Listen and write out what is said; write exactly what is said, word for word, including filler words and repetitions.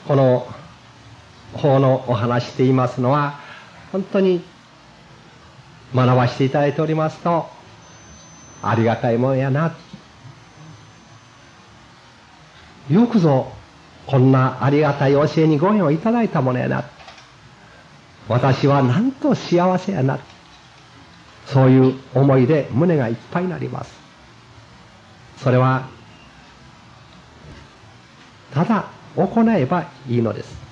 この法のお話といいますのは、本当に学ばせていただいておりますと、ありがたいものやな。よくぞこんなありがたい教えにご縁をいただいたものやな。私はなんと幸せやな。そういう思いで胸がいっぱいになります。それはただ行えばいいのです。